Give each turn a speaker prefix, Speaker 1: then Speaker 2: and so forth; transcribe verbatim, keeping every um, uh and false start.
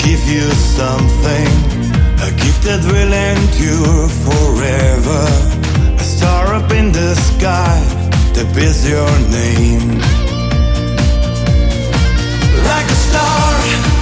Speaker 1: give you something, a gift that will endure forever. A star up in the sky that bears your name. Like a star